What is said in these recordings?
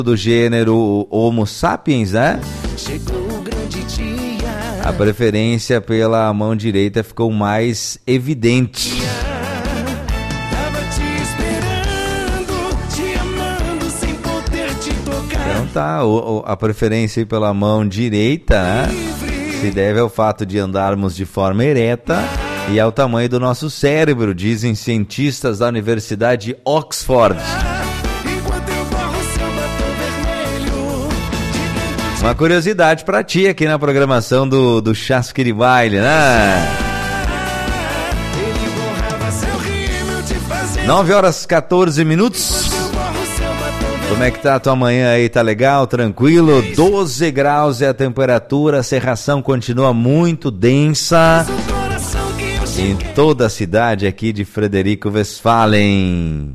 do gênero Homo sapiens, né? A preferência pela mão direita ficou mais evidente. Então tá, a preferência pela mão direita, né, se deve ao fato de andarmos de forma ereta e ao tamanho do nosso cérebro, dizem cientistas da Universidade de Oxford. Uma curiosidade pra ti aqui na programação do Chasquiri Baile, né? 9h14. Como é que tá a tua manhã aí? Tá legal? Tranquilo? 12 graus é a temperatura, a cerração continua muito densa em toda a cidade aqui de Frederico Westphalen.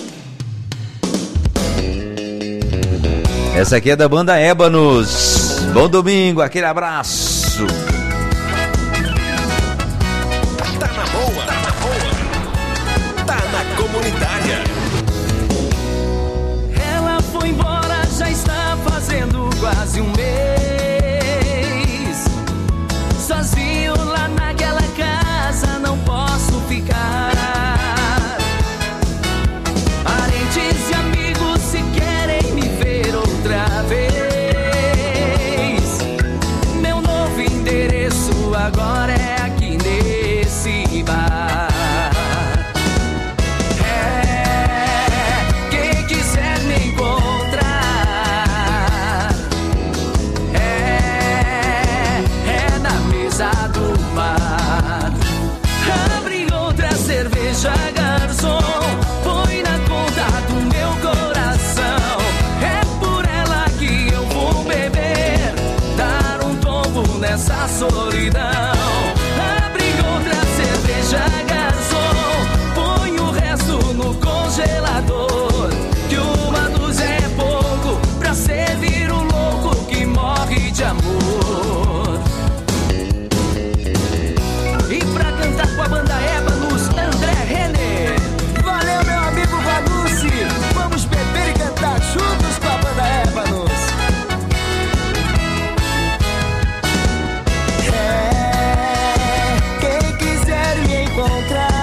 Essa aqui é da banda Ébanos. Bom domingo, aquele abraço. Tá na boa, tá na boa. Tá na comunitária. Ela foi embora, já está fazendo quase um mês. Sozinho lá naquela casa, não posso ficar. Parentes e amigos se querem me ver outra vez. Meu novo endereço agora é aqui nesse bar. Quem quiser me encontrar é na mesa do bar. Abre outra cerveja, garçom, põe na conta do meu coração. É por ela que eu vou beber, dar um tombo nessa solidão. Abre outra cerveja, garçom, põe o resto no congelador, que uma dúzia é pouco pra servir o louco que morre de amor. E pra cantar com a banda Ébanos, André Renner. Valeu, meu amigo Vanucci. Vamos beber e cantar juntos com a banda Ébanos. Quem quiser me encontrar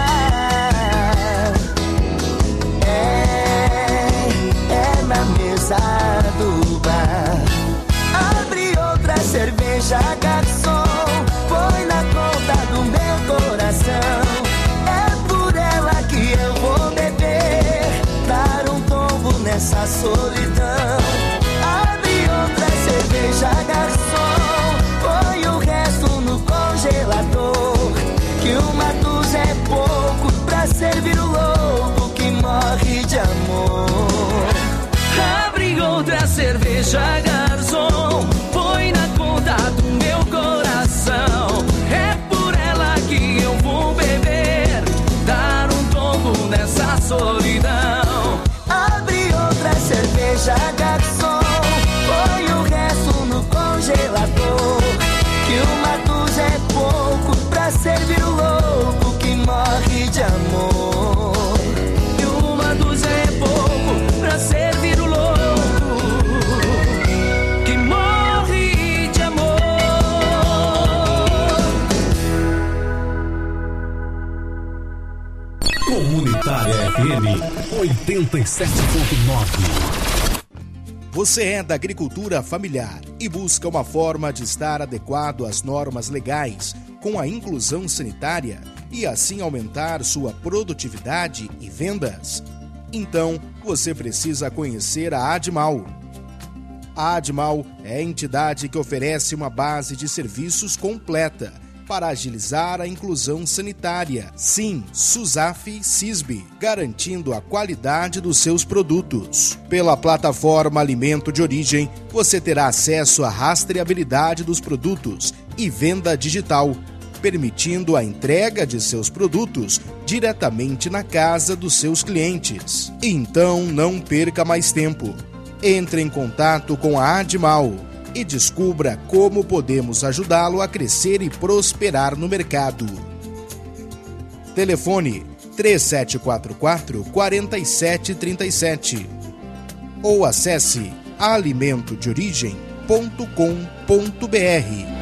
é na mesa do bar. Abre outra cerveja, garçom, põe na conta do meu coração. É por ela que eu vou beber, dar um tombo nessa solidão. Abre outra cerveja, garçom, põe o resto no congelador, que uma dúzia é pouco pra servir o louco que morre de amor. Abre outra cerveja, garçom, põe na conta do meu coração. É por ela que eu vou beber, dar um tombo nessa solidão. Abre outra cerveja, garçom, põe o resto no congelador, que uma dúzia é pouco pra servir o louco que morre de amor. E uma dúzia é pouco pra servir o louco que morre de amor. Comunitária FM 87.9. Você é da agricultura familiar e busca uma forma de estar adequado às normas legais, com a inclusão sanitária e assim aumentar sua produtividade e vendas? Então, você precisa conhecer a Admal. A Admal é a entidade que oferece uma base de serviços completa para agilizar a inclusão sanitária. Sim, SUSAF-CISB, garantindo a qualidade dos seus produtos. Pela plataforma Alimento de Origem, você terá acesso à rastreabilidade dos produtos e venda digital, permitindo a entrega de seus produtos diretamente na casa dos seus clientes. Então, não perca mais tempo. Entre em contato com a Admal e descubra como podemos ajudá-lo a crescer e prosperar no mercado. Telefone 3744-4737 ou acesse alimentodeorigem.com.br.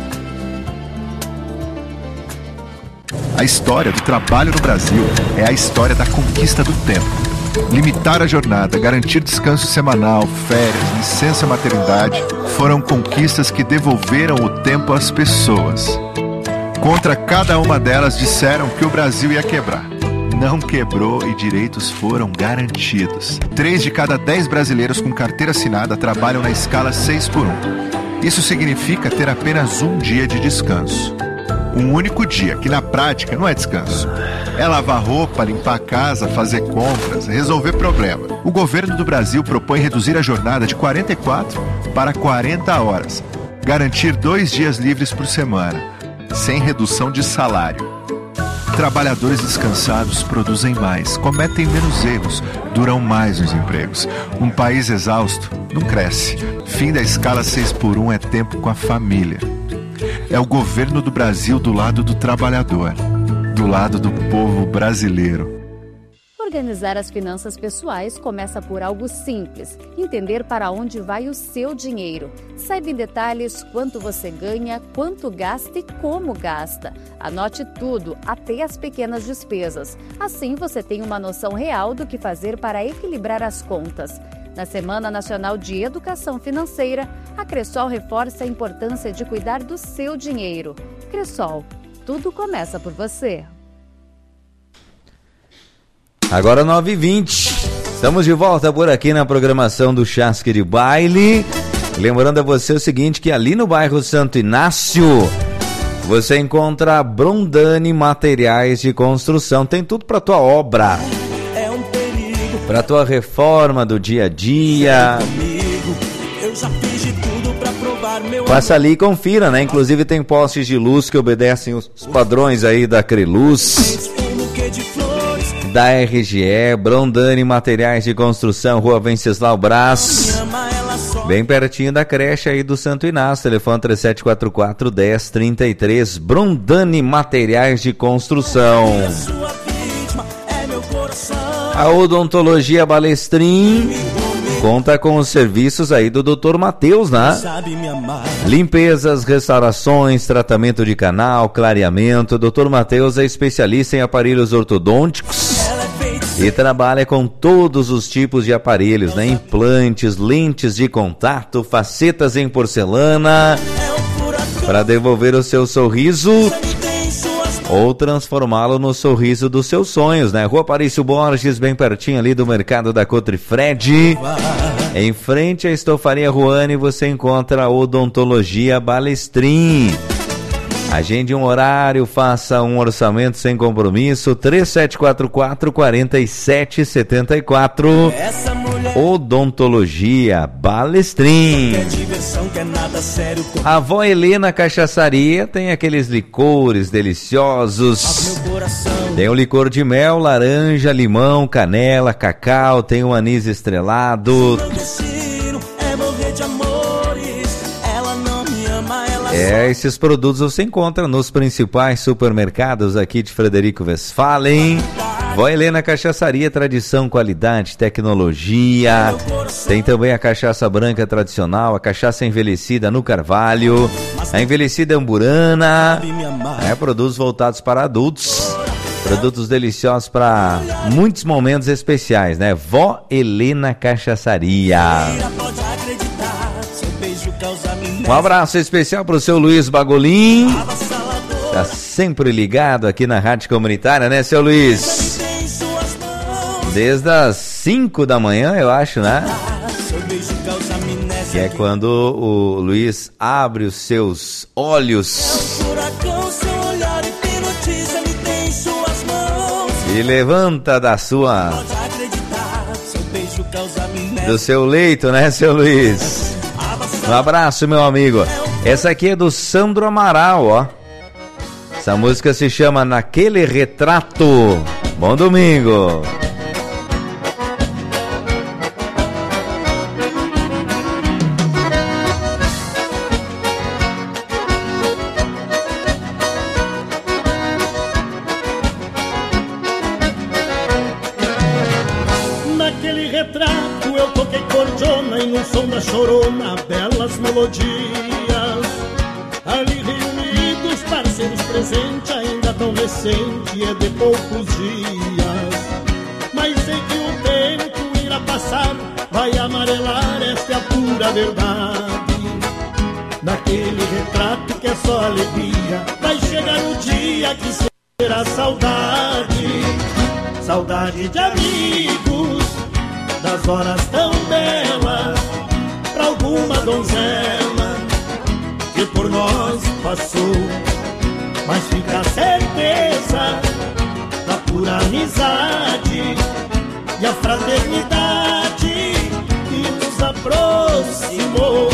A história do trabalho no Brasil é a história da conquista do tempo. Limitar a jornada, garantir descanso semanal, férias, licença maternidade foram conquistas que devolveram o tempo às pessoas. Contra cada uma delas disseram que o Brasil ia quebrar. Não quebrou e direitos foram garantidos. 3 de cada 10 brasileiros com carteira assinada trabalham na escala 6x1. Isso significa ter apenas um dia de descanso. Um único dia, que na prática não é descanso. É lavar roupa, limpar a casa, fazer compras, resolver problema. O governo do Brasil propõe reduzir a jornada de 44 para 40 horas. Garantir 2 dias livres por semana, sem redução de salário. Trabalhadores descansados produzem mais, cometem menos erros, duram mais nos empregos. Um país exausto não cresce. Fim da escala 6x1 é tempo com a família. É o governo do Brasil do lado do trabalhador, do lado do povo brasileiro. Organizar as finanças pessoais começa por algo simples: entender para onde vai o seu dinheiro. Saiba em detalhes quanto você ganha, quanto gasta e como gasta. Anote tudo, até as pequenas despesas. Assim você tem uma noção real do que fazer para equilibrar as contas. Na Semana Nacional de Educação Financeira, a Cressol reforça a importância de cuidar do seu dinheiro. Cressol, tudo começa por você. Agora 9h20, estamos de volta por aqui na programação do Chasque de Baile. Lembrando a você o seguinte, que ali no bairro Santo Inácio, você encontra Brondani Materiais de Construção. Tem tudo para tua obra, para tua reforma do dia a dia. Passa ali e confira, né? Inclusive tem postes de luz que obedecem os padrões aí da Creluz, da RGE. Brondani Materiais de Construção, Rua Venceslau Braz, bem pertinho da creche aí do Santo Inácio. Telefone 3744-1033. Brondani Materiais de Construção. A Odontologia Balestrin conta com os serviços aí do Dr. Matheus, né? Limpezas, restaurações, tratamento de canal, clareamento. Dr. Matheus é especialista em aparelhos ortodônticos e trabalha com todos os tipos de aparelhos, né? Implantes, lentes de contato, facetas em porcelana, para devolver o seu sorriso ou transformá-lo no sorriso dos seus sonhos, né? Rua Aparício Borges, bem pertinho ali do Mercado da Cotrifred. Em frente à Estofaria Ruane, você encontra a Odontologia Balestrin. Agende um horário, faça um orçamento sem compromisso. 3744-4774. Odontologia Balestrin. A Avó Helena Cachaçaria tem aqueles licores deliciosos. Tem o licor de mel, laranja, limão, canela, cacau. Tem o anis estrelado. Esses produtos você encontra nos principais supermercados aqui de Frederico Westphalen. Vó Helena Cachaçaria, tradição, qualidade, tecnologia. Tem também a cachaça branca tradicional, a cachaça envelhecida no Carvalho, a envelhecida Amburana. Produtos voltados para adultos. Produtos deliciosos para muitos momentos especiais, né? Vó Helena Cachaçaria. Um abraço especial para o seu Luiz Bagolin. Tá sempre ligado aqui na Rádio Comunitária, né, seu Luiz? Desde as 5 da manhã, eu acho, né? Que é quando o Luiz abre os seus olhos e levanta do seu leito, né, seu Luiz? Um abraço, meu amigo. Essa aqui é do Sandro Amaral, ó. Essa música se chama Naquele Retrato. Bom domingo. Naquele retrato eu toquei cordiona e no som da chorona entona belas melodias. Ali reunidos, parceiros presentes, ainda tão recente, é de poucos dias. Mas sei que o tempo irá passar, vai amarelar, esta é a pura verdade. Naquele retrato que é só alegria, vai chegar o dia que será saudade. Saudade de amigos, das horas tão belas, pra alguma donzela que por nós passou. Mas fica a certeza da pura amizade e a fraternidade que nos aproximou.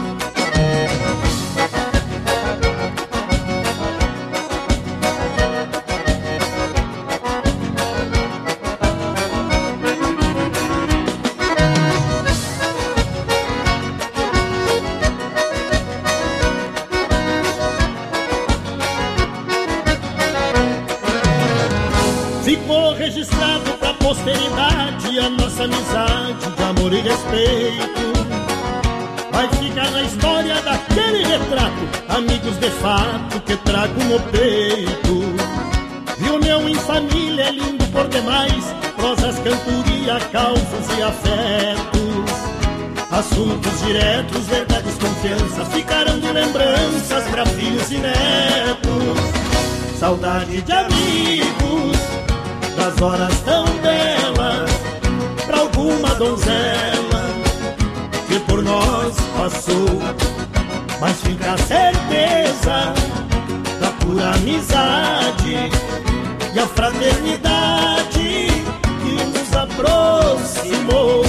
Ficou registrado pra posteridade a nossa amizade de amor e respeito. Vai ficar na história daquele retrato, amigos de fato que trago no peito. E união em família é lindo por demais, prosas, cantoria, causas e afetos. Assuntos diretos, verdades, confianças, ficarão de lembranças pra filhos e netos. Saudade de amigos, das horas tão belas, pra alguma donzela que por nós passou. Mas fica a certeza da pura amizade e a fraternidade que nos aproximou.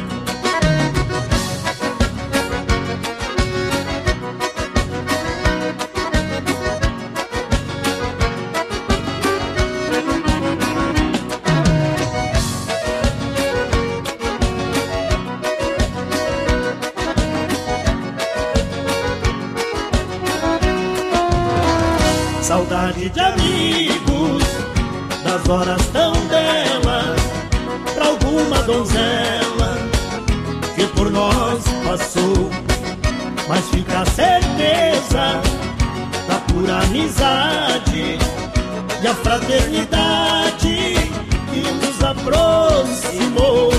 Saudade de amigos, das horas tão belas, pra alguma donzela que por nós passou. Mas fica a certeza da pura amizade e a fraternidade que nos aproximou.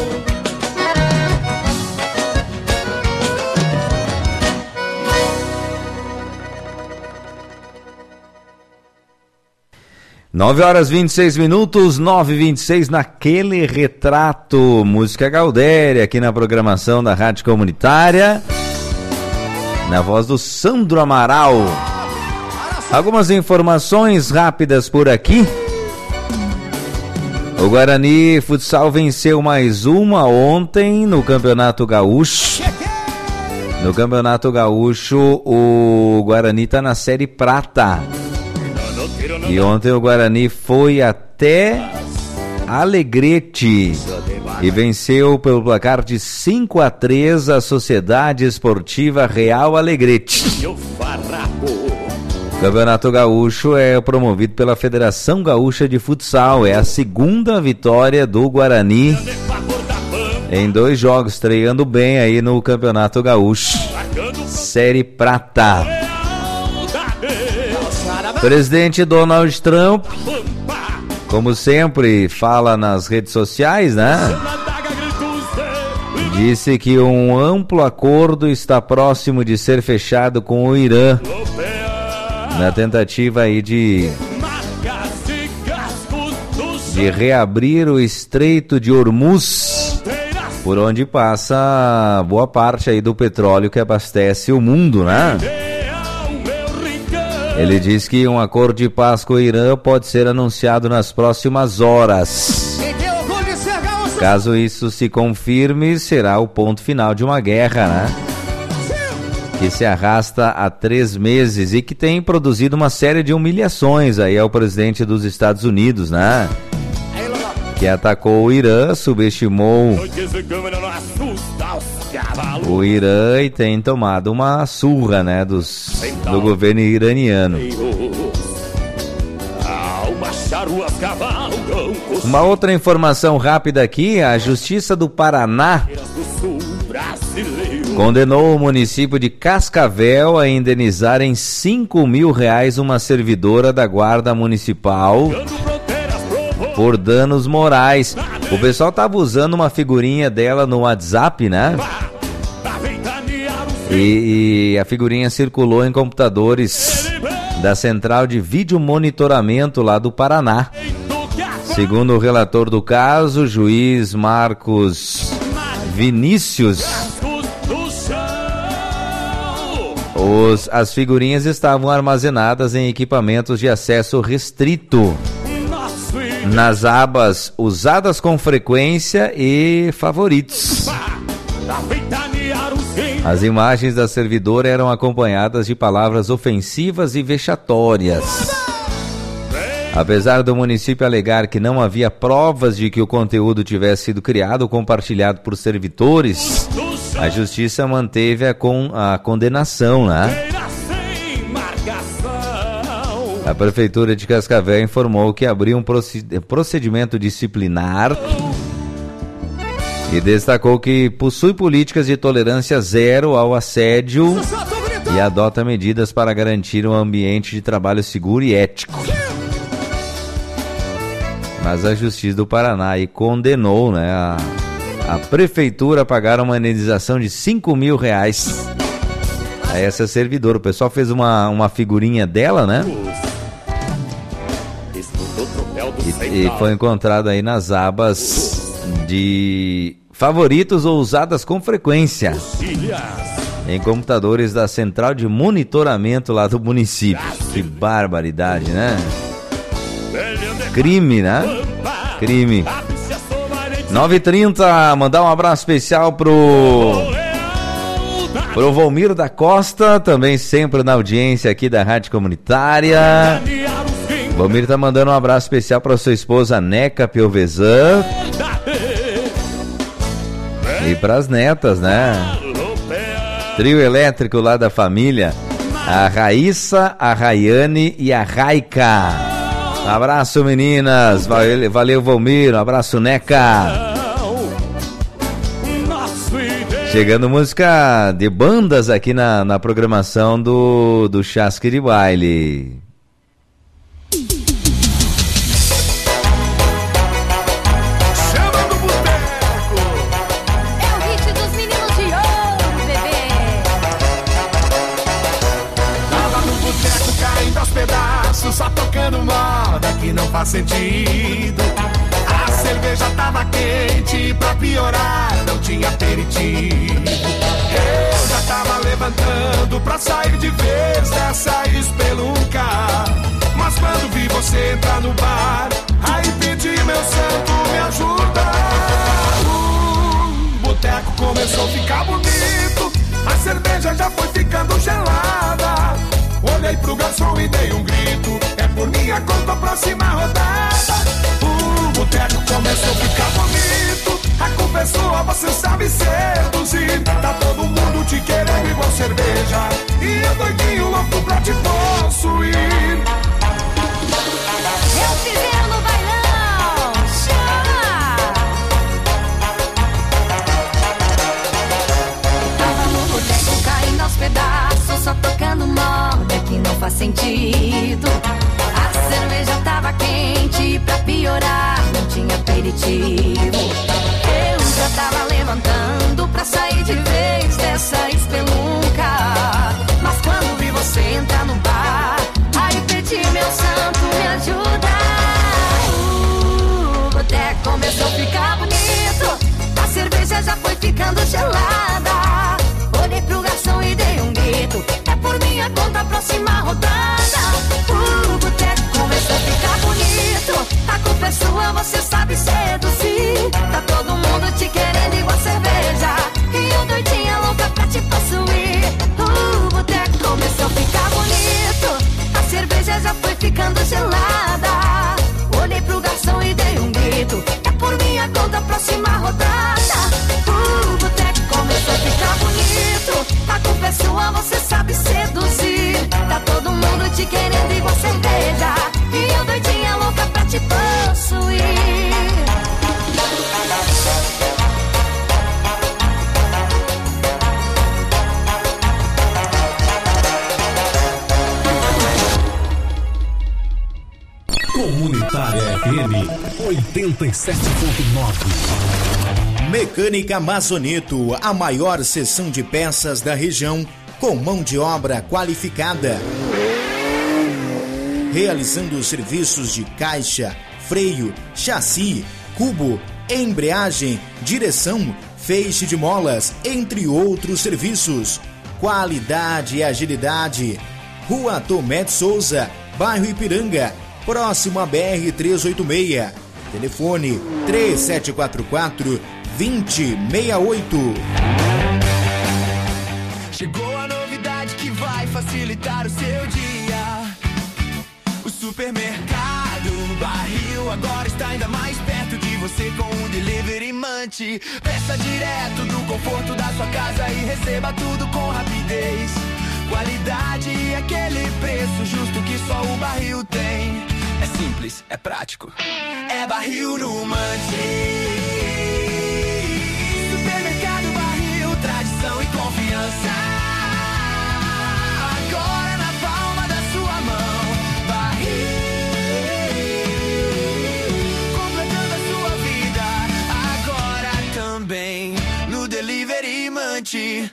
9h26, 9h26, naquele retrato. Música Galdéria aqui na programação da Rádio Comunitária, na voz do Sandro Amaral. Algumas informações rápidas por aqui. O Guarani Futsal venceu mais uma ontem no Campeonato Gaúcho. No Campeonato Gaúcho, o Guarani está na Série Prata. E ontem o Guarani foi até Alegrete e venceu pelo placar de 5-3 a Sociedade Esportiva Real Alegrete. O Campeonato Gaúcho é promovido pela Federação Gaúcha de Futsal. É a segunda vitória do Guarani em 2 jogos, estreando bem aí no Campeonato Gaúcho. Série Prata. Presidente Donald Trump, como sempre, fala nas redes sociais, né? Disse que um amplo acordo está próximo de ser fechado com o Irã, na tentativa aí de reabrir o Estreito de Hormuz, por onde passa boa parte aí do petróleo que abastece o mundo, né? Ele diz que um acordo de paz com o Irã pode ser anunciado nas próximas horas. Caso isso se confirme, será o ponto final de uma guerra, né? Que se arrasta há 3 meses e que tem produzido uma série de humilhações aí ao presidente dos Estados Unidos, né? Que atacou o Irã, subestimou o Irã e tem tomado uma surra, né, do governo iraniano. Uma outra informação rápida aqui: a Justiça do Paraná condenou o município de Cascavel a indenizar em R$5.000 uma servidora da Guarda Municipal por danos morais. O pessoal estava usando uma figurinha dela no WhatsApp, né? E a figurinha circulou em computadores da Central de Vídeo Monitoramento lá do Paraná. Segundo o relator do caso, juiz Marcos Vinícius, as figurinhas estavam armazenadas em equipamentos de acesso restrito, nas abas usadas com frequência e favoritos. As imagens da servidora eram acompanhadas de palavras ofensivas e vexatórias. Apesar do município alegar que não havia provas de que o conteúdo tivesse sido criado ou compartilhado por servidores, a justiça manteve a condenação, né? A Prefeitura de Cascavel informou que abriu um procedimento disciplinar e destacou que possui políticas de tolerância zero ao assédio e adota medidas para garantir um ambiente de trabalho seguro e ético. Mas a Justiça do Paraná aí condenou, né, a Prefeitura a pagar uma indenização de R$5.000 a essa servidora. O pessoal fez uma figurinha dela, né? E foi encontrado aí nas abas de favoritos ou usadas com frequência em computadores da Central de Monitoramento lá do município. Que barbaridade, né? Crime, né? Crime. 9h30, mandar um abraço especial pro Volmiro da Costa, também sempre na audiência aqui da Rádio Comunitária. Volmiro tá mandando um abraço especial para sua esposa Neca Piovesan e pras netas, né? Trio elétrico lá da família, a Raíssa, a Rayane e a Raica. Um abraço, meninas. Valeu, Volmiro. Um abraço, Neca. Chegando música de bandas aqui na programação do Chasque de Baile. Só tocando moda que não faz sentido. A cerveja tava quente, pra piorar não tinha aperitivo. Eu já tava levantando pra sair de vez dessa espelunca, mas quando vi você entrar no bar, aí pedi meu santo me ajuda. O boteco começou a ficar bonito, a cerveja já foi ficando gelada. Olhei pro garçom e dei um grito, é por minha conta a próxima rodada. O boteco começou a ficar bonito, a culpa é sua, você sabe seduzir. Tá todo mundo te querendo igual cerveja, e eu doidinho louco pra te possuir. Eu fizer no bailão, chama! Tava no boteco caindo aos pedaços, só tocando moda que não faz sentido. A cerveja tava quente, pra piorar não tinha aperitivo. Eu já tava levantando pra sair de vez dessa espelunca, mas quando vi você entrar no bar, aí pedi meu santo me ajuda. O boteco começou a ficar bonito, a cerveja já foi ficando gelada. Olhei pro garçom e dei um grito, é por minha conta a próxima rodada. O boteco começou a ficar bonito, a culpa é sua, você sabe seduzir. Tá todo mundo te querendo igual cerveja, e eu doidinha louca pra te possuir. O boteco começou a ficar bonito, a cerveja já foi ficando gelada. Olhei pro garçom e dei um grito, é por minha conta a próxima rodada. O boteco começou a ficar Universitária FM 87.9. Mecânica Mazoneto, a maior seção de peças da região, com mão de obra qualificada. Realizando serviços de caixa, freio, chassi, cubo, embreagem, direção, feixe de molas, entre outros serviços. Qualidade e agilidade. Rua Tomé de Souza, bairro Ipiranga, próximo à BR-386. Telefone 3744-2068. Chegou a novidade que vai facilitar o seu dia. O supermercado Barril agora está ainda mais perto de você com o Delivery Munch. Peça direto do conforto da sua casa e receba tudo com rapidez. Qualidade e aquele preço justo que só o Barril tem. É simples, é prático, é Barril no Munch. Supermercado Barril, tradição e confiança. Agora na palma da sua mão. Barril, completando a sua vida. Agora também no Delivery Munch.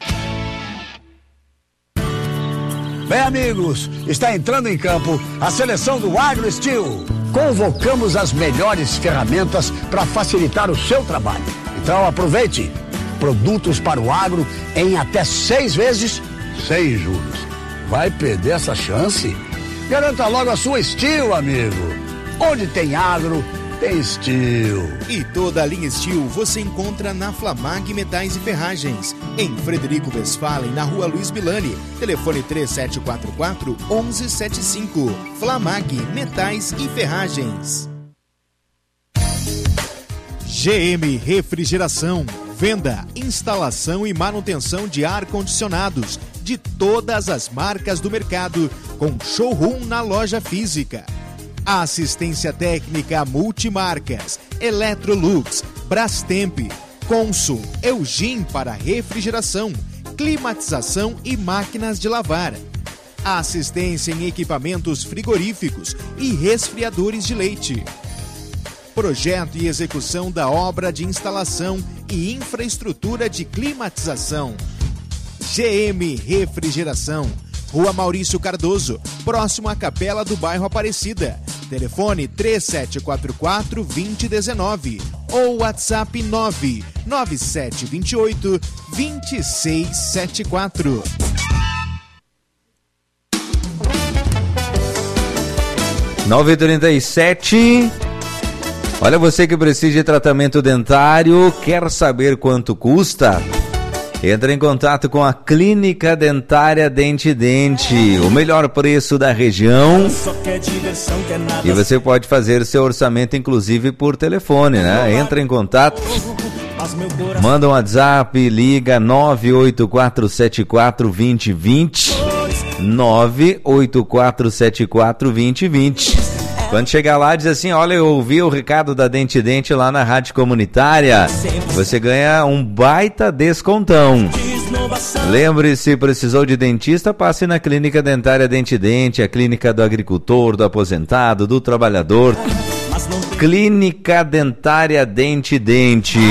Bem, amigos, está entrando em campo a seleção do Agro Steel. Convocamos as melhores ferramentas para facilitar o seu trabalho. Então aproveite. Produtos para o agro em até 6 vezes, sem juros. Vai perder essa chance? Garanta logo a sua Steel, amigo. Onde tem agro, tem Steel. E toda a linha Steel você encontra na Flamag Metais e Ferragens, em Frederico Westphalen, na rua Luiz Milani. Telefone 3744-1175. Flamag Metais e Ferragens. GM Refrigeração. Venda, instalação e manutenção de ar-condicionados de todas as marcas do mercado, com showroom na loja física. Assistência técnica multimarcas, Electrolux, Brastemp, Consul, Eugin para refrigeração, climatização e máquinas de lavar. Assistência em equipamentos frigoríficos e resfriadores de leite. Projeto e execução da obra de instalação e infraestrutura de climatização. GM Refrigeração, Rua Maurício Cardoso, próximo à Capela do Bairro Aparecida. Telefone 3744-2019 ou WhatsApp 99728-2674. Nove 37. Olha, você que precisa de tratamento dentário, quer saber quanto custa? Entra em contato com a Clínica Dentária Dente Dente, o melhor preço da região. E você pode fazer seu orçamento, inclusive, por telefone, né? Entra em contato, manda um WhatsApp, liga 984742020, 984742020. Quando chegar lá, diz assim: olha, eu ouvi o recado da Dente Dente lá na rádio comunitária. Você ganha um baita descontão. Lembre-se, precisou de dentista, passe na Clínica Dentária Dente Dente, a clínica do agricultor, do aposentado, do trabalhador. Clínica Dentária Dente Dente.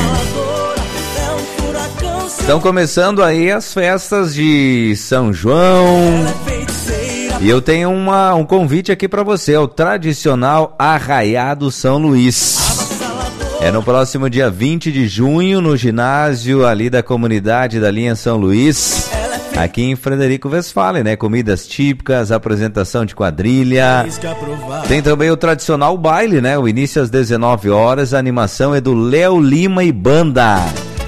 Estão começando aí as festas de São João. E eu tenho um convite aqui para você, é o tradicional Arraiado São Luís. É no próximo dia 20 de junho, no ginásio ali da comunidade da linha São Luís, aqui em Frederico Westphalen, né? Comidas típicas, apresentação de quadrilha. Tem também o tradicional baile, né? O início às 19 horas, a animação é do Léo Lima e Banda.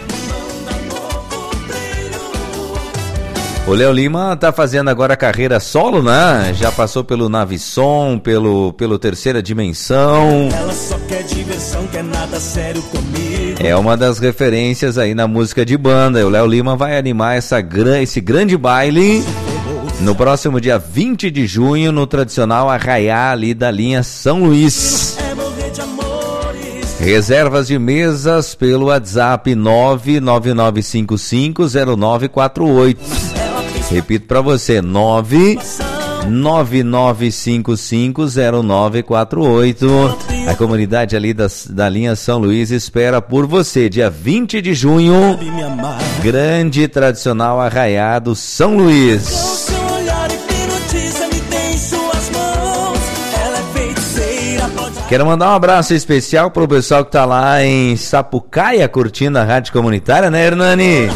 O Léo Lima tá fazendo agora carreira solo, né? Já passou pelo Navisson, pelo Terceira Dimensão. Ela só quer diversão, quer nada sério comigo. É uma das referências aí na música de banda. O Léo Lima vai animar esse grande baile no próximo dia 20 de junho, no tradicional Arraiá ali da linha São Luís. Reservas de mesas pelo WhatsApp 999550948. Repito para você, 99550948. A comunidade ali da linha São Luís espera por você, dia 20 de junho, grande e tradicional arraiado São Luís. Quero mandar um abraço especial pro pessoal que tá lá em Sapucaia curtindo a rádio comunitária, né, Hernani?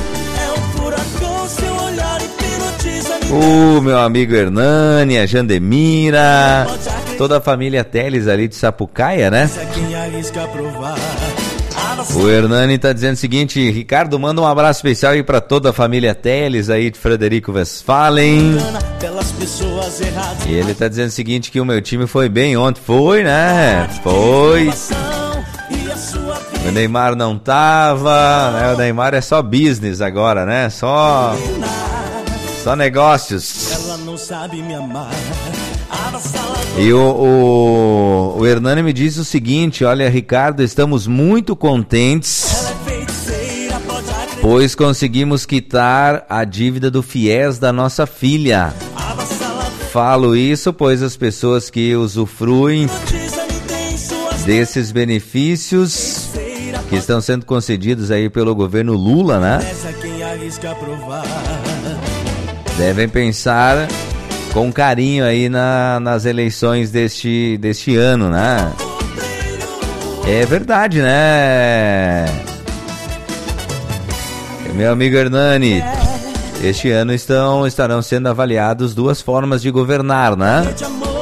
O meu amigo Hernani, a Jandemira, toda a família Teles ali de Sapucaia, né? O Hernani tá dizendo o seguinte: Ricardo, manda um abraço especial aí pra toda a família Teles aí de Frederico Westphalen. E ele tá dizendo o seguinte, que o meu time foi bem ontem. Foi, né? Foi. O Neymar não tava, né? O Neymar é só business agora, né? Só negócios. Ela não sabe me amar. E o Hernani me diz o seguinte: olha, Ricardo, estamos muito contentes, pois conseguimos quitar a dívida do FIES da nossa filha. Falo isso pois as pessoas que usufruem desses benefícios que estão sendo concedidos aí pelo governo Lula, né, devem pensar com carinho aí nas eleições deste ano, né? É verdade, né? Meu amigo Hernani, este ano estarão sendo avaliados duas formas de governar, né?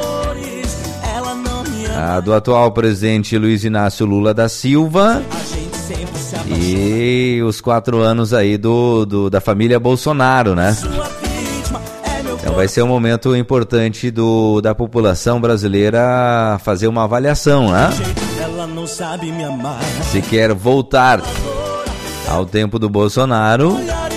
A do atual presidente Luiz Inácio Lula da Silva e os 4 anos aí da família Bolsonaro, né? Então vai ser um momento importante da população brasileira fazer uma avaliação, né? Se quer voltar ao tempo do Bolsonaro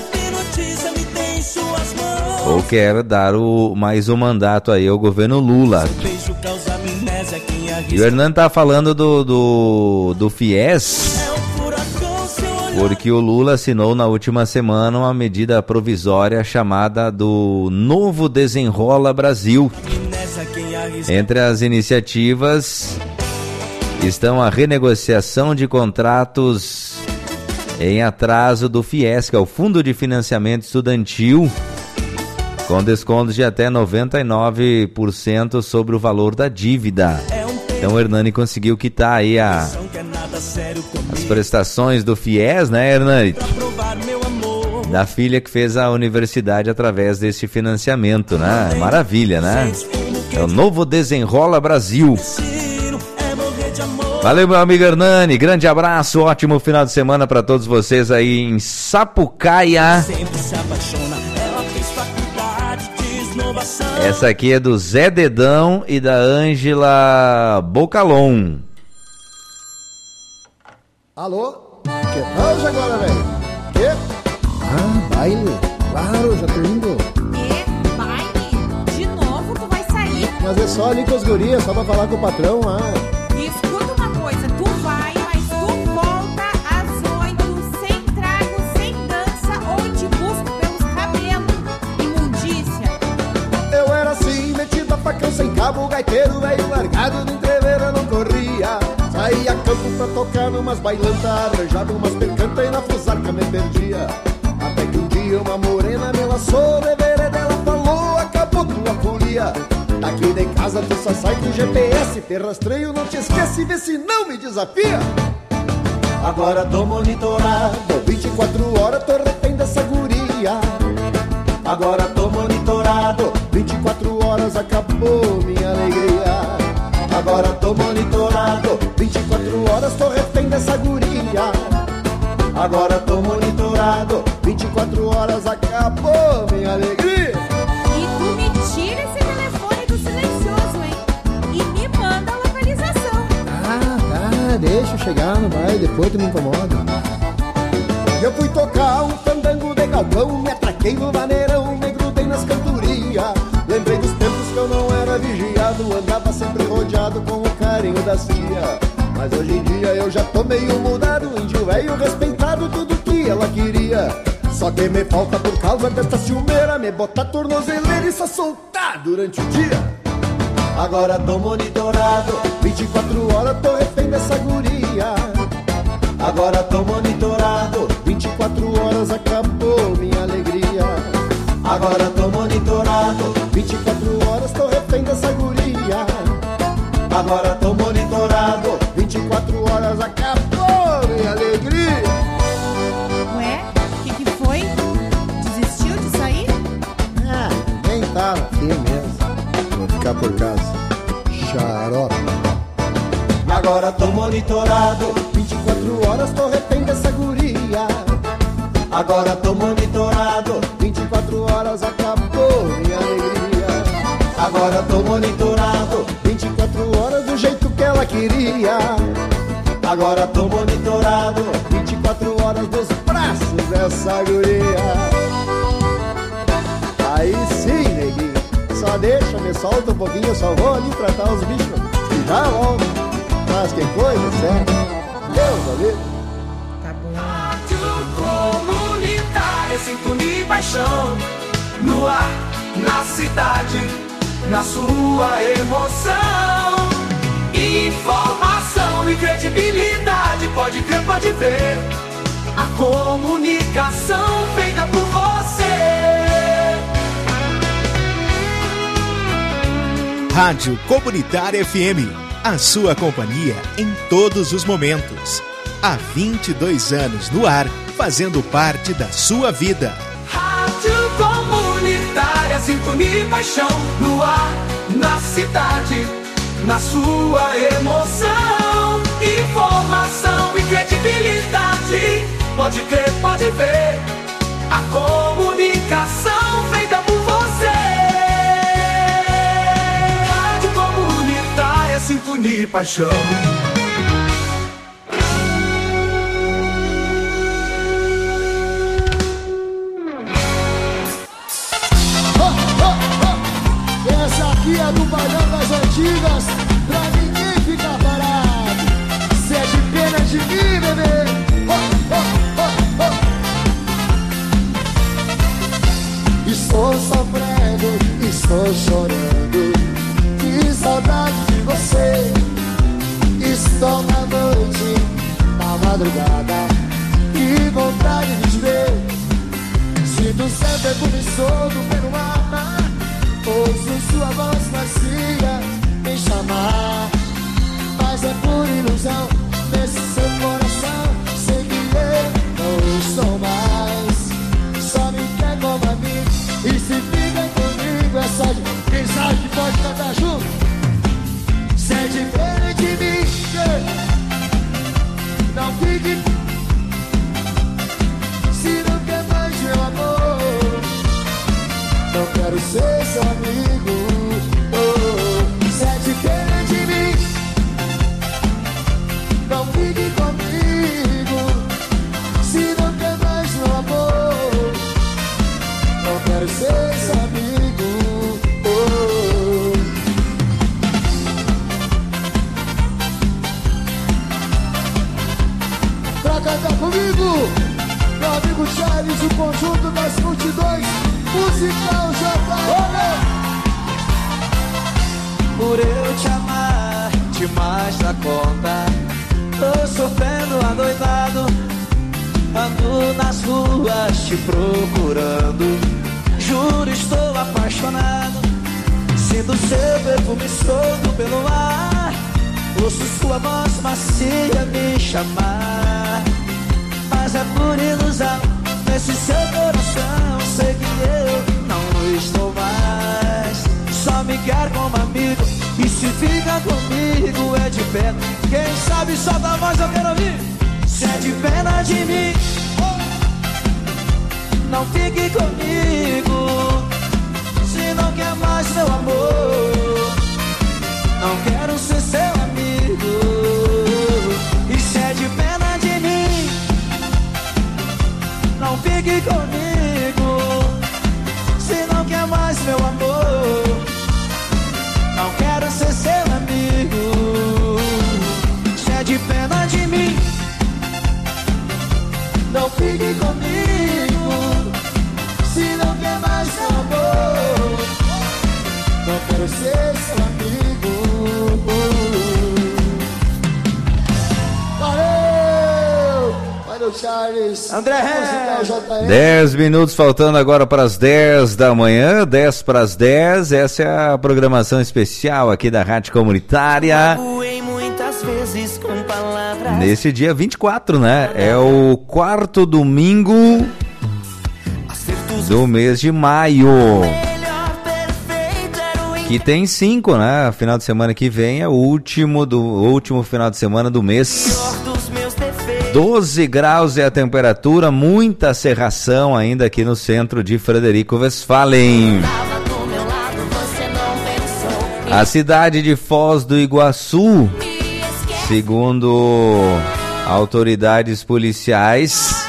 ou quer dar mais um mandato aí ao governo Lula. E o Hernando tá falando do FIES, porque o Lula assinou na última semana uma medida provisória chamada do Novo Desenrola Brasil. Entre as iniciativas estão a renegociação de contratos em atraso do FIES, que é o Fundo de Financiamento Estudantil, com descontos de até 99% sobre o valor da dívida. Então o Hernani conseguiu quitar aí as prestações do FIES, né, Hernani? Da filha que fez a universidade através desse financiamento, né? Maravilha, né? É o Novo Desenrola Brasil. Valeu, meu amigo Hernani, grande abraço, ótimo final de semana para todos vocês aí em Sapucaia. Essa aqui é do Zé Dedão e da Ângela Bocalon. Alô? Que tal, Jaguara, velho? Que? Ah, baile? Claro, já tô indo. Que? Baile? De novo tu vai sair? Mas é só ali com os gurias, só pra falar com o patrão lá. Escuta uma coisa, tu vai, mas tu volta às 8, sem trago, sem dança, ou te busco pelos cabelos. Imundícia. Eu era assim, metido a facão sem cabo, gaiteiro, velho largado de entreveira, não corria. Saía a campo pra tocar numas bailantas, arranjava umas percantas e na fusarca me perdia. Até que um dia uma morena me laçou, deveré dela falou, acabou tua folia. Daqui de casa tu só sai com GPS, te rastreio, não te esquece, vê se não me desafia. Agora tô monitorado, 24 horas, tô refém dessa guria. Agora tô monitorado, 24 horas, acabou minha alegria. Agora tô monitorado, 24 horas, tô refém dessa guria. Agora tô monitorado, 24 horas, acabou minha alegria. E tu me tira esse telefone do silencioso, hein? E me manda a localização. Tá, deixa eu chegar, não vai, depois tu me incomoda. Eu fui tocar um fandango de galpão, me atraquei no maneirão, me grudei nas cantorias. Lembrei dos tempos que eu não era vigiado, andava sempre rodeado com o carinho das tia. Mas hoje em dia eu já tô meio mudado, índio velho respeitado, tudo que ela queria. Só que me falta por causa desta ciumeira me botar tornozeleira e só soltar durante o dia. Agora tô monitorado, 24 horas tô refém dessa guria. Agora tô monitorado, 24 horas acabou minha alegria. Agora tô monitorado, 24 horas tô refém dessa guria. Agora tô monitorado, 24 horas acabou minha alegria. Ué, o que foi? Desistiu de sair? Ah, nem tava aqui mesmo. Vou ficar por casa. Xarope. Agora tô monitorado, 24 horas tô refém dessa guria. Agora tô monitorado, 24 horas acabou minha alegria. Agora tô monitorado, 24 horas do jeito que ela queria. Agora tô monitorado, 24 horas dos braços dessa guria. Aí sim, neguinho, só deixa, me solta um pouquinho, eu só vou ali tratar os bichos e já volto. Mas que coisa, sério. Deus, amigo. Tá bom. Rádio Comunitária, sintonia e paixão. No ar, na cidade, na sua emoção. Informação e credibilidade, pode crer, pode ver. A comunicação feita por você. Rádio Comunitária FM, a sua companhia em todos os momentos. Há 22 anos no ar, fazendo parte da sua vida. Rádio Comunitária, sintonia e paixão. No ar, na cidade, na sua emoção. Informação e credibilidade, pode crer, pode ver. A comunicação feita por você. Rádio Comunitária, sintonia e paixão. Essa aqui é do bailão das antigas, pra ninguém ficar parado. Cê é de pena de mim, bebê. Estou sofrendo, estou chorando. Que saudade de você. Estou na noite, na madrugada. Que vontade de te ver. Sinto seu perfume solto pelo ar. Ouço sua voz macia me chamar. Mas é por ilusão nesse seu coração. Sei que eu não estou mais. Só me quer como amigo. E se fica comigo é só de... Quem sabe que pode cantar junto. Cê é diferente de mim. Não fique. Se não quer mais meu amor, não quero ser seu amigo. Cê é diferente de mim. Não fique comigo. Se não quer mais meu amor, não quero ser seu amigo. Pra cantar comigo, meu amigo Charles, o conjunto das multidões. Musical J.O. Por eu te amar demais da conta, tô sofrendo adoidado. Ando nas ruas te procurando. Juro, estou apaixonado. Sinto seu perfume solto pelo ar. Ouço sua voz macia me chamar. Mas é por ilusão nesse seu coração. Sei que eu não estou mais. Só me quer como amigo. E se fica comigo é de pena. Quem sabe solta a voz, eu quero ouvir. Se é de pena de mim, não fique comigo. Se não quer mais meu amor, não quero ser seu amigo. E se é de pena de mim, não fique comigo. Se não quer mais meu amor, não quero ser seu amigo. Se é de pena de mim, não fique comigo. você, seu amigo. Valeu, Charles. André, 10 minutos faltando agora para as 10 da manhã, 10 para as 10. Essa é a programação especial aqui da Rádio Comunitária. Nesse dia 24, né? É o quarto domingo do mês de maio. Que tem 5, né? Final de semana que vem é o último final de semana do mês. 12 graus é a temperatura, muita cerração ainda aqui no centro de Frederico Westphalen. A cidade de Foz do Iguaçu, segundo autoridades policiais,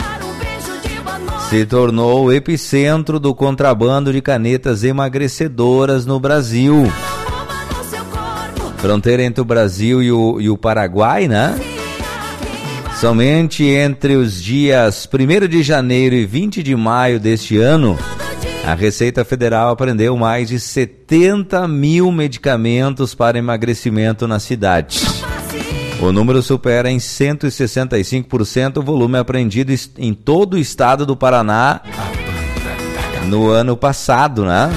se tornou o epicentro do contrabando de canetas emagrecedoras no Brasil. Fronteira entre o Brasil e o Paraguai, né? Somente entre os dias 1º de janeiro e 20 de maio deste ano, a Receita Federal apreendeu mais de 70 mil medicamentos para emagrecimento na cidade. O número supera em 165% o volume apreendido em todo o estado do Paraná no ano passado, né?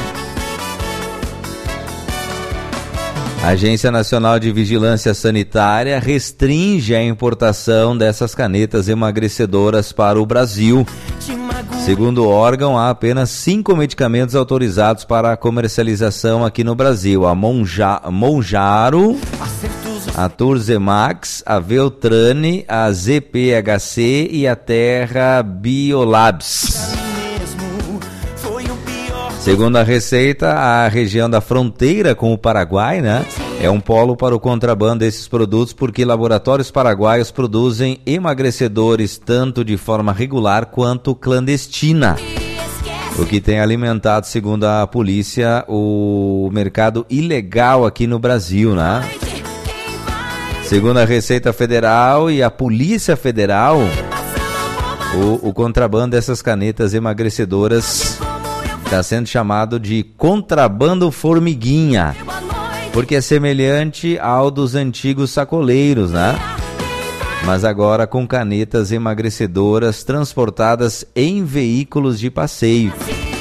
A Agência Nacional de Vigilância Sanitária restringe a importação dessas canetas emagrecedoras para o Brasil. Segundo o órgão, há apenas 5 medicamentos autorizados para a comercialização aqui no Brasil: a Mounjaro, a Turzemax, a Veltrane, a ZPHC e a Terra Biolabs. Segundo a Receita, a região da fronteira com o Paraguai, né, é um polo para o contrabando desses produtos, porque laboratórios paraguaios produzem emagrecedores tanto de forma regular quanto clandestina, o que tem alimentado, segundo a polícia, o mercado ilegal aqui no Brasil, né? Segundo a Receita Federal e a Polícia Federal, o contrabando dessas canetas emagrecedoras está sendo chamado de contrabando formiguinha, porque é semelhante ao dos antigos sacoleiros, né? Mas agora com canetas emagrecedoras transportadas em veículos de passeio.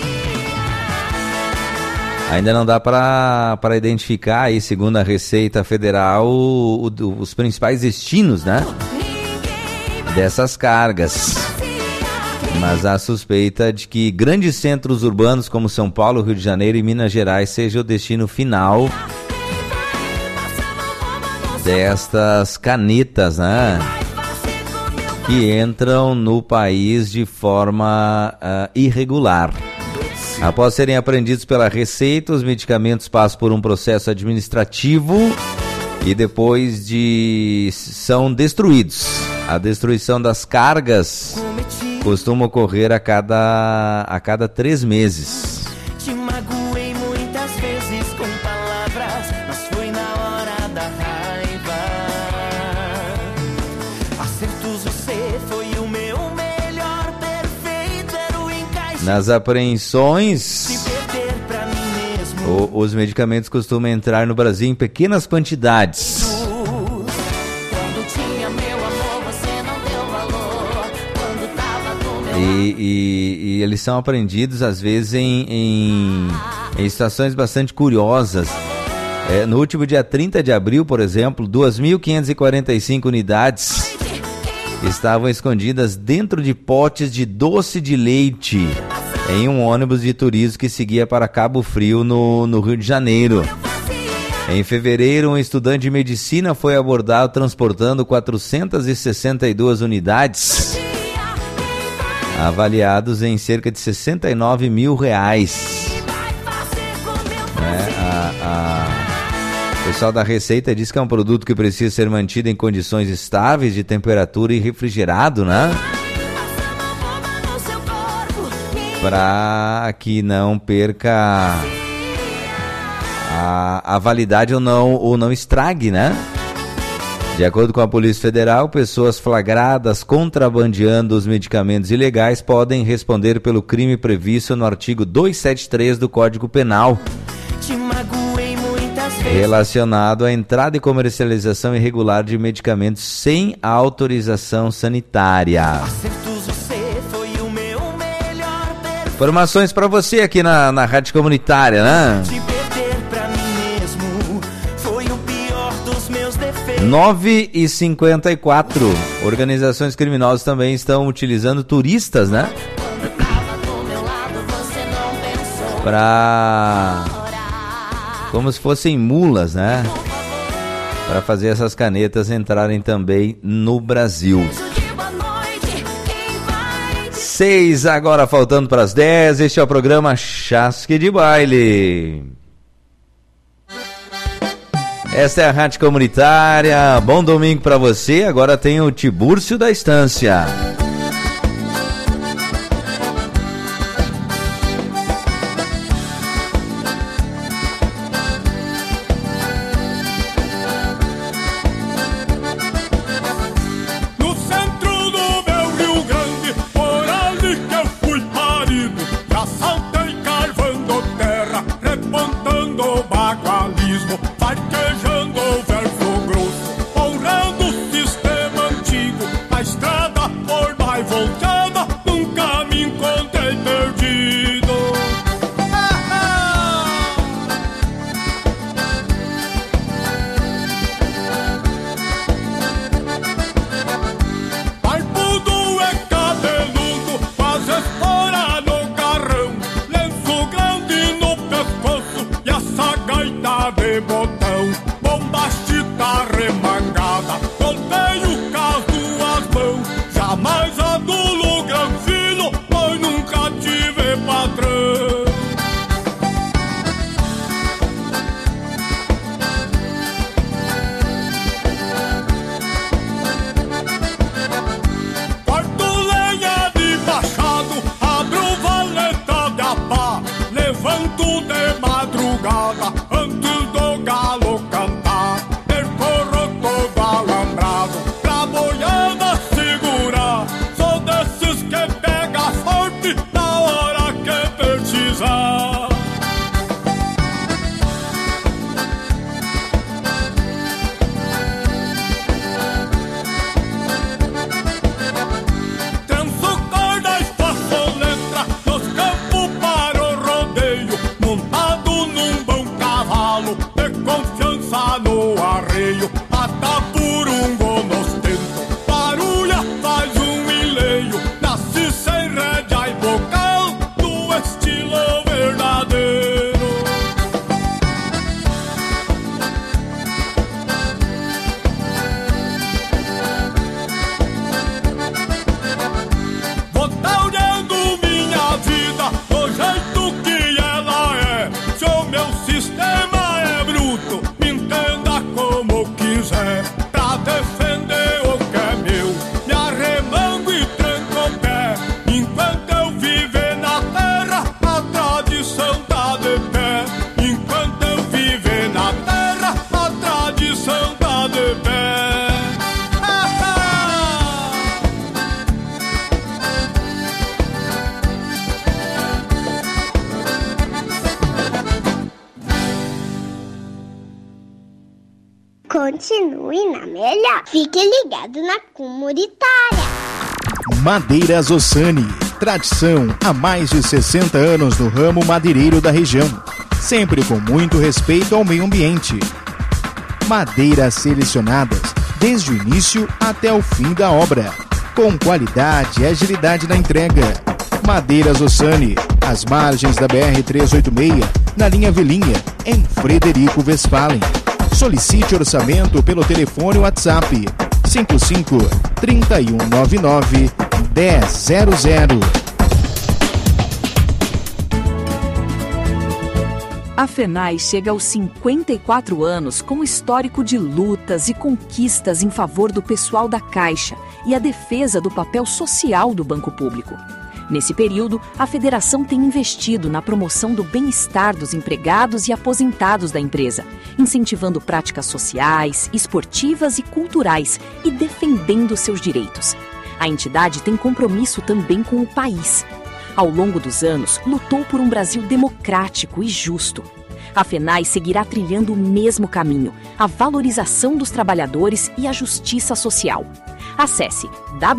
Ainda não dá para identificar, aí, segundo a Receita Federal, os principais destinos, né, dessas cargas. Mas há suspeita de que grandes centros urbanos como São Paulo, Rio de Janeiro e Minas Gerais seja o destino final destas canetas, né, que entram no país de forma irregular. Após serem apreendidos pela Receita, os medicamentos passam por um processo administrativo e depois são destruídos. A destruição das cargas costuma ocorrer a cada 3 meses. Te magoei muitas vezes com palavras, mas foi na hora da raiva. Acertos, você foi o meu melhor, perfeito era o encaixe. Nas apreensões, os medicamentos costumam entrar no Brasil em pequenas quantidades. E eles são apreendidos às vezes em situações bastante curiosas. No último dia 30 de abril, por exemplo, 2.545 unidades estavam escondidas dentro de potes de doce de leite em um ônibus de turismo que seguia para Cabo Frio, no Rio de Janeiro. Em fevereiro, um estudante de medicina foi abordado transportando 462 unidades, avaliados em cerca de R$69 mil. O pessoal da Receita diz que é um produto que precisa ser mantido em condições estáveis de temperatura e refrigerado, né? Para que não perca a validade ou não estrague, né? De acordo com a Polícia Federal, pessoas flagradas contrabandeando os medicamentos ilegais podem responder pelo crime previsto no artigo 273 do Código Penal. relacionado à entrada e comercialização irregular de medicamentos sem autorização sanitária. Informações para você aqui na Rádio Comunitária, né? 9h54. Organizações criminosas também estão utilizando turistas, né? Como se fossem mulas, né? Para fazer essas canetas entrarem também no Brasil. 6 agora, faltando para as 10. Este é o programa Chasque de Baile. Esta é a Rádio Comunitária. Bom domingo para você. Agora tem o Tibúrcio da Estância. Continue na melhor. Fique ligado na Comunitária. Madeiras Ossani. Tradição há mais de 60 anos no ramo madeireiro da região. Sempre com muito respeito ao meio ambiente. Madeiras selecionadas desde o início até o fim da obra. Com qualidade e agilidade na entrega. Madeiras Ossani. Às margens da BR-386, na linha Vilinha, em Frederico Westphalen. Solicite orçamento pelo telefone WhatsApp 55 3199 1000. A FENAI chega aos 54 anos com histórico de lutas e conquistas em favor do pessoal da Caixa e a defesa do papel social do Banco Público. Nesse período, a federação tem investido na promoção do bem-estar dos empregados e aposentados da empresa, incentivando práticas sociais, esportivas e culturais e defendendo seus direitos. A entidade tem compromisso também com o país. Ao longo dos anos, lutou por um Brasil democrático e justo. A FENAI seguirá trilhando o mesmo caminho, a valorização dos trabalhadores e a justiça social. Acesse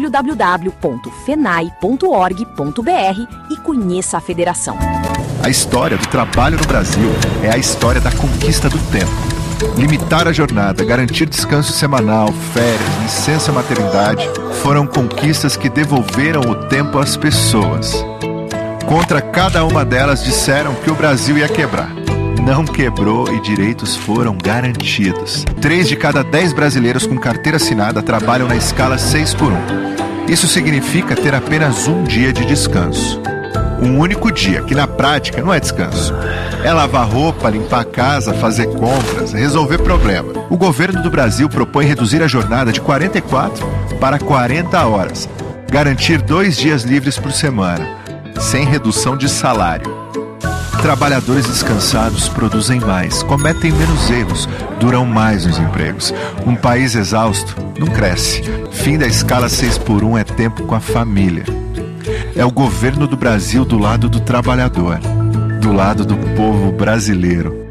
www.fenai.org.br e conheça a federação. A história do trabalho no Brasil é a história da conquista do tempo. Limitar a jornada, garantir descanso semanal, férias, licença maternidade foram conquistas que devolveram o tempo às pessoas. Contra cada uma delas disseram que o Brasil ia quebrar. Não quebrou e direitos foram garantidos. 3 de cada 10 brasileiros com carteira assinada trabalham na escala 6x1. Isso significa ter apenas um dia de descanso. Um único dia, que na prática não é descanso. É lavar roupa, limpar a casa, fazer compras, resolver problema. O governo do Brasil propõe reduzir a jornada de 44 para 40 horas. Garantir 2 dias livres por semana, sem redução de salário. Trabalhadores descansados produzem mais, cometem menos erros, duram mais nos empregos. Um país exausto não cresce. Fim da escala 6x1 é tempo com a família. É o governo do Brasil do lado do trabalhador, do lado do povo brasileiro.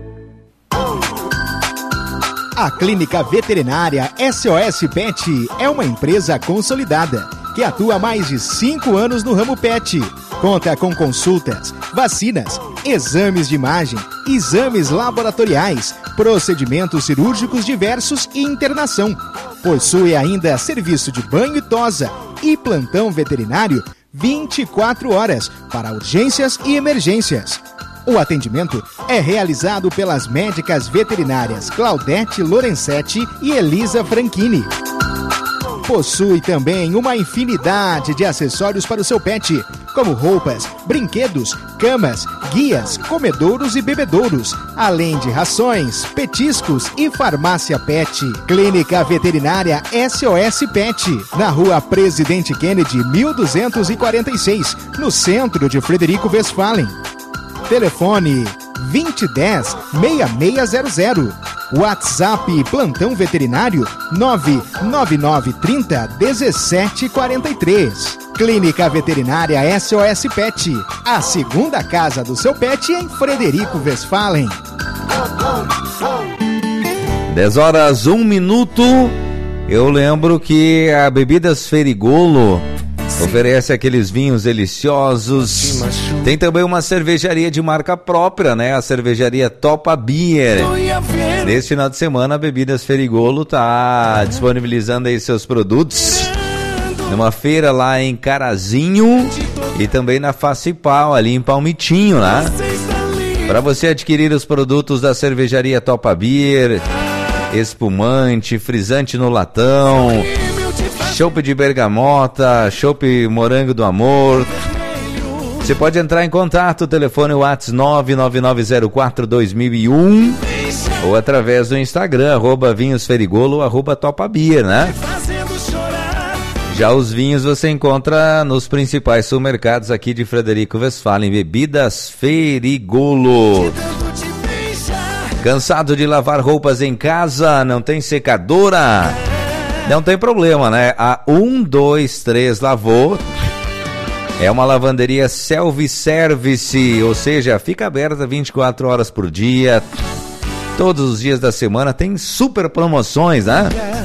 A Clínica Veterinária SOS Pet é uma empresa consolidada que atua há mais de 5 anos no ramo pet. Conta com consultas, vacinas, exames de imagem, exames laboratoriais, procedimentos cirúrgicos diversos e internação. Possui ainda serviço de banho e tosa e plantão veterinário 24 horas para urgências e emergências. O atendimento é realizado pelas médicas veterinárias Claudete Lorenzetti e Elisa Franchini. Possui também uma infinidade de acessórios para o seu pet, como roupas, brinquedos, camas, guias, comedouros e bebedouros, além de rações, petiscos e farmácia pet. Clínica Veterinária SOS Pet, na Rua Presidente Kennedy, 1246, no centro de Frederico Westphalen. Telefone 2010-6600. WhatsApp Plantão Veterinário 99930-1743. Clínica Veterinária SOS Pet, a segunda casa do seu pet em Frederico Westphalen. 10 horas, 1 minuto. Eu lembro que a Bebidas Ferigolo oferece aqueles vinhos deliciosos. Tem também uma cervejaria de marca própria, né? A cervejaria Topa Beer. Neste final de semana, a Bebidas Ferigolo tá disponibilizando aí seus produtos numa feira lá em Carazinho e também na Facipal, ali em Palmitinho, né? Para você adquirir os produtos da cervejaria Topa Beer, espumante, frisante no latão, chopp de bergamota, chopp morango do amor. Você pode entrar em contato, telefone WhatsApp 999042001 ou através do Instagram, @vinhosferigolo, @topabeer, né? Já os vinhos você encontra nos principais supermercados aqui de Frederico Westphalen. Bebidas Ferigolo. Cansado de lavar roupas em casa? Não tem secadora? Não tem problema, né? A 123 Lavou é uma lavanderia self-service, ou seja, fica aberta 24 horas por dia, todos os dias da semana, tem super promoções, né?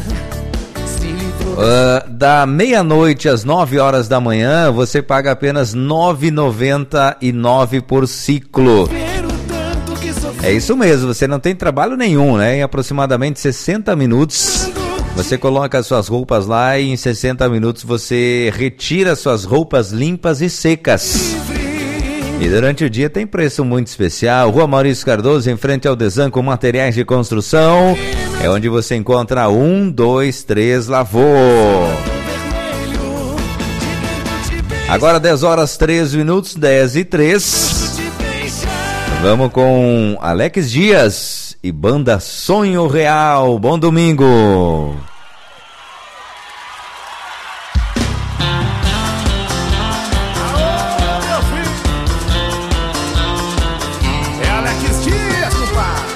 Da meia-noite às 9 horas da manhã, você paga apenas R$ 9,99 por ciclo. É isso mesmo, você não tem trabalho nenhum, né? Em aproximadamente 60 minutos, você coloca as suas roupas lá e em 60 minutos você retira suas roupas limpas e secas. E durante o dia tem preço muito especial. Rua Maurício Cardoso, em frente ao Desan, com materiais de construção. É onde você encontra a 123 Lavou. Agora 10 horas 13 minutos, 10:03. Vamos com Alex Dias e banda Sonho Real. Bom domingo. É Alex Dias, compadre.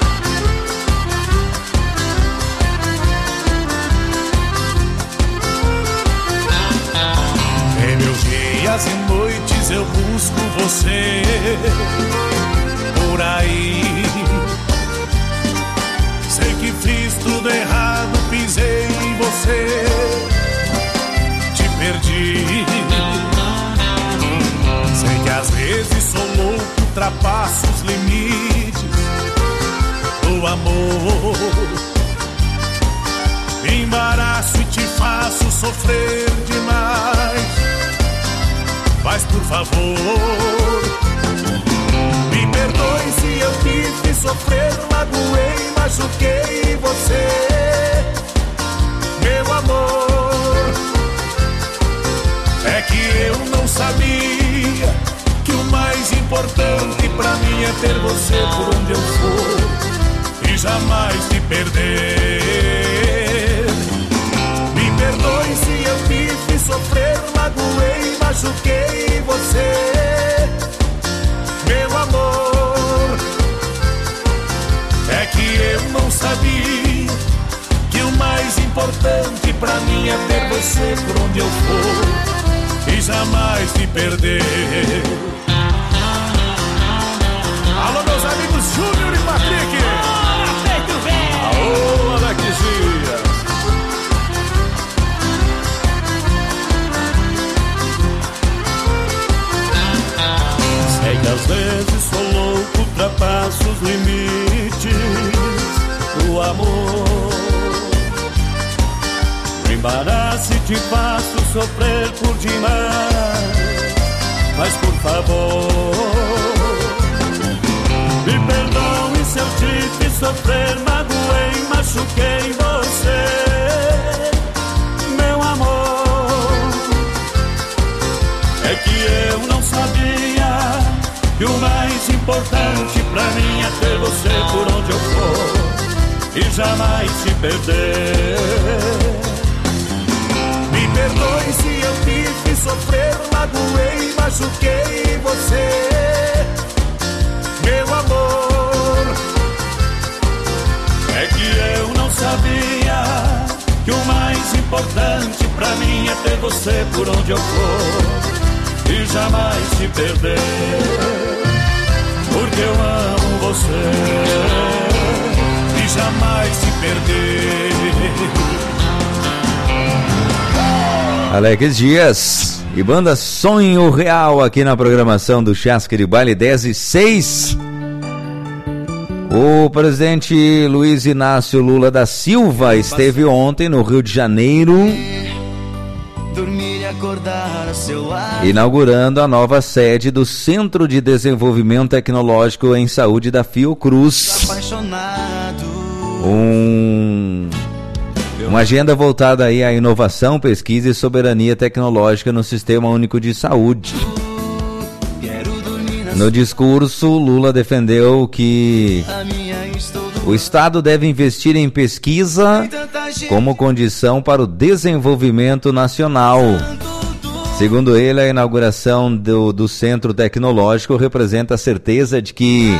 Em meus dias e noites eu busco você por aí, ultrapasso os limites do amor. Me embaraço e te faço sofrer demais, mas por favor, me perdoe se eu te fiz sofrer, magoei, machuquei você, meu amor. É que eu não sabia que o mais importante pra mim é ter você por onde eu for e jamais te perder. Me perdoe se eu te fiz sofrer, magoei, machuquei você, meu amor. É que eu não sabia que o mais importante pra mim é ter você por onde eu for e jamais te perder. Alô, meus amigos Júnior e Patrick. Bora, feito velho. Alô, Alex Dias. Sei que às vezes sou louco, ultrapasso os limites do amor. Me embaraço e te faço sofrer por demais, mas por favor, me perdoe se eu te fiz sofrer, magoei, machuquei você, meu amor. É que eu não sabia que o mais importante pra mim é ter você por onde eu for e jamais te perder. Me perdoe se eu te fiz sofrer, magoei, machuquei você, meu amor. É que eu não sabia que o mais importante pra mim é ter você por onde eu for e jamais te perder. Porque eu amo você e jamais te perder. Alex Dias e banda Sonho Real aqui na programação do Chasque de Baile 10:06. O presidente Luiz Inácio Lula da Silva esteve ontem no Rio de Janeiro, inaugurando a nova sede do Centro de Desenvolvimento Tecnológico em Saúde da Fiocruz. Uma agenda voltada aí à inovação, pesquisa e soberania tecnológica no Sistema Único de Saúde. No discurso, Lula defendeu que o Estado deve investir em pesquisa como condição para o desenvolvimento nacional. Segundo ele, a inauguração do Centro Tecnológico representa a certeza de que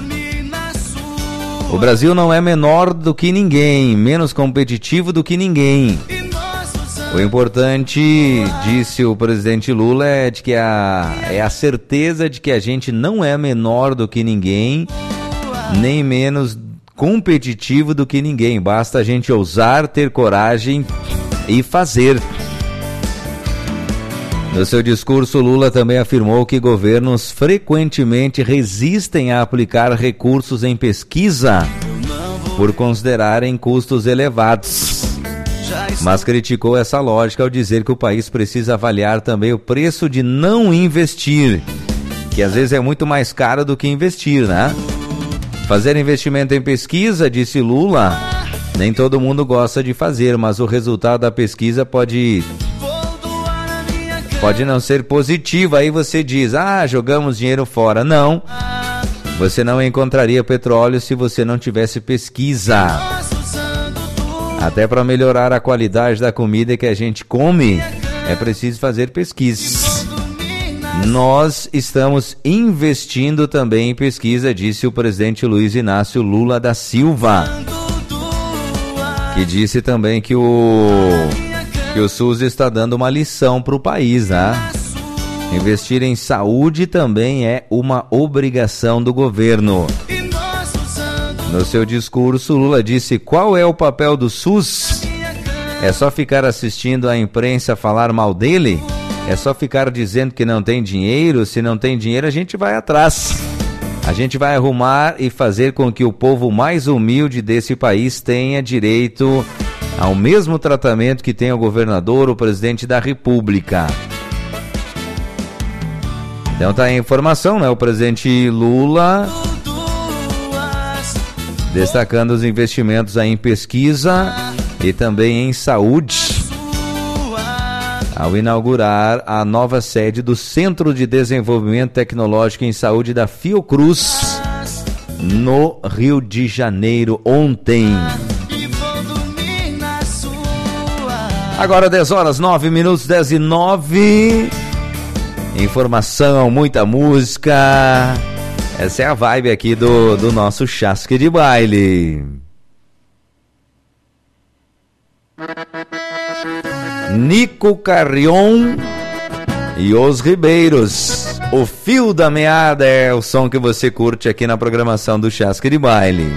o Brasil não é menor do que ninguém, menos competitivo do que ninguém. O importante, disse o presidente Lula, é a certeza de que a gente não é menor do que ninguém, nem menos competitivo do que ninguém. Basta a gente ousar, ter coragem e fazer. No seu discurso, Lula também afirmou que governos frequentemente resistem a aplicar recursos em pesquisa por considerarem custos elevados. Mas criticou essa lógica ao dizer que o país precisa avaliar também o preço de não investir, que às vezes é muito mais caro do que investir, né? Fazer investimento em pesquisa, disse Lula, nem todo mundo gosta de fazer, mas o resultado da pesquisa pode não ser positivo. Aí você diz, jogamos dinheiro fora. Não, você não encontraria petróleo se você não tivesse pesquisa. Até para melhorar a qualidade da comida que a gente come, é preciso fazer pesquisa. Nós estamos investindo também em pesquisa, disse o presidente Luiz Inácio Lula da Silva, que disse também que o SUS está dando uma lição para o país, né? Investir em saúde também é uma obrigação do governo. No seu discurso, Lula disse: qual é o papel do SUS? É só ficar assistindo a imprensa falar mal dele? É só ficar dizendo que não tem dinheiro? Se não tem dinheiro, a gente vai atrás. A gente vai arrumar e fazer com que o povo mais humilde desse país tenha direito ao mesmo tratamento que tem o governador, o presidente da República. Então tá a informação, né? O presidente Lula destacando os investimentos aí em pesquisa e também em saúde, ao inaugurar a nova sede do Centro de Desenvolvimento Tecnológico em Saúde da Fiocruz, no Rio de Janeiro, ontem. Agora 10 horas, 9 minutos, 10 e 9. Informação, muita música. Essa é a vibe aqui do nosso Chasque de Baile. Nico Carrion e Os Ribeiros. O Fio da Meada é o som que você curte aqui na programação do Chasque de Baile.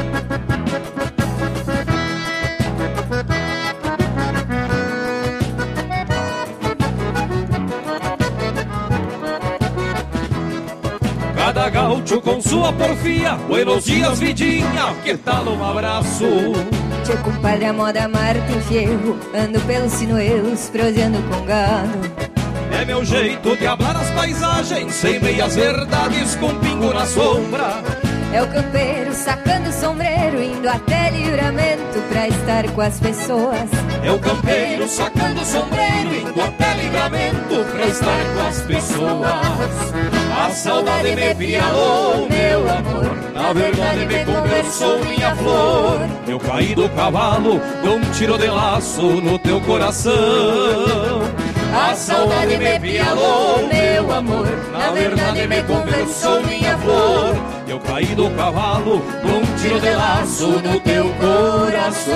Cada gaúcho com sua porfia, buenos dias vidinha, que tal um abraço? Tchê, compadre, a moda Martin Fierro, ando pelos sinuelos, proseando com gado. É meu jeito de hablar as paisagens, sem meias verdades, com pingo na sombra. É o campeiro sacando sombreiro, indo até Livramento pra estar com as pessoas. É o campeiro sacando sombreiro, indo até Livramento pra estar com as pessoas. A saudade me pialou, meu amor, na verdade me conversou, minha flor. Eu caí do cavalo, dou um tiro de laço no teu coração. A saudade me pialou, meu amor, na verdade me conversou, minha flor. Eu caí do cavalo, dou um tiro de laço no teu coração.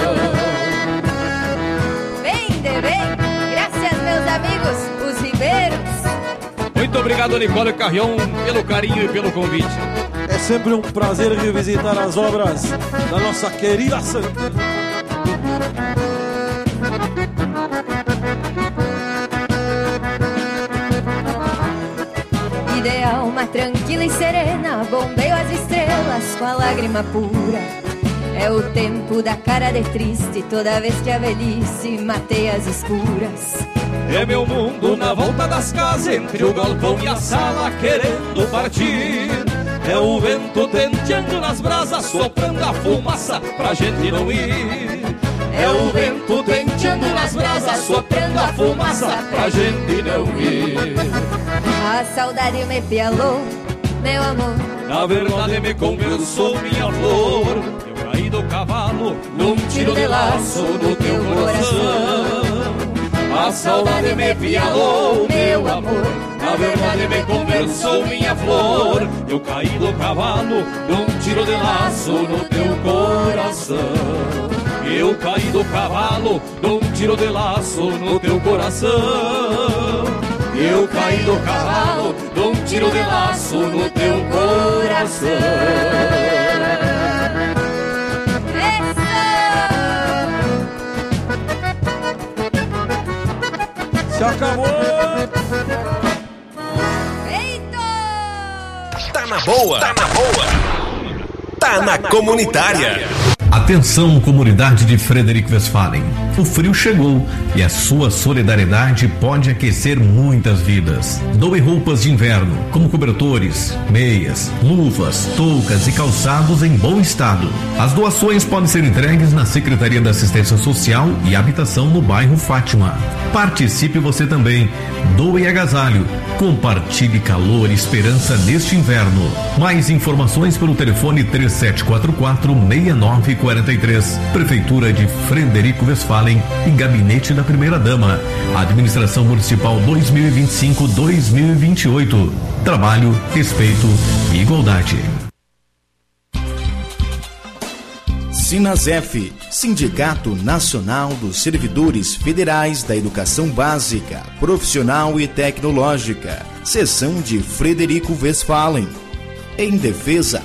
Bem de bem, graças meus amigos, os ribeiros. Muito obrigado, Nicole Carrion, pelo carinho e pelo convite. É sempre um prazer revisitar as obras da nossa querida Santa. De alma tranquila e serena, bombeio as estrelas com a lágrima pura. É o tempo da cara de triste, toda vez que a velhice mateia as escuras. É meu mundo na volta das casas, entre o galpão e a sala, querendo partir. É o vento tenteando nas brasas, soprando a fumaça pra gente não ir. É o vento tenteando nas brasas, soprando a fumaça pra gente não ir. A saudade me pialou, meu amor, na verdade me conversou, minha flor. Eu caí do cavalo, num tiro de laço no teu coração. A saudade me pialou, meu amor, na verdade me conversou, minha flor. Eu caí do cavalo, num tiro de laço no teu coração. Eu caí do cavalo, num tiro de laço no teu coração. Eu caí do cavalo, num tiro de laço no teu coração. Se acabou! Feito! Tá na boa! Tá na boa! Tá na comunitária! Atenção, comunidade de Frederico Westphalen. O frio chegou e a sua solidariedade pode aquecer muitas vidas. Doe roupas de inverno, como cobertores, meias, luvas, toucas e calçados em bom estado. As doações podem ser entregues na Secretaria da Assistência Social e Habitação no bairro Fátima. Participe você também. Doe agasalho. Compartilhe calor e esperança neste inverno. Mais informações pelo telefone 3744-6943. Prefeitura de Frederico Westphalen e Gabinete da Primeira-Dama. Administração Municipal 2025-2028. Trabalho, respeito e igualdade. Sinasef, Sindicato Nacional dos Servidores Federais da Educação Básica, Profissional e Tecnológica, Seção de Frederico Westphalen. Em defesa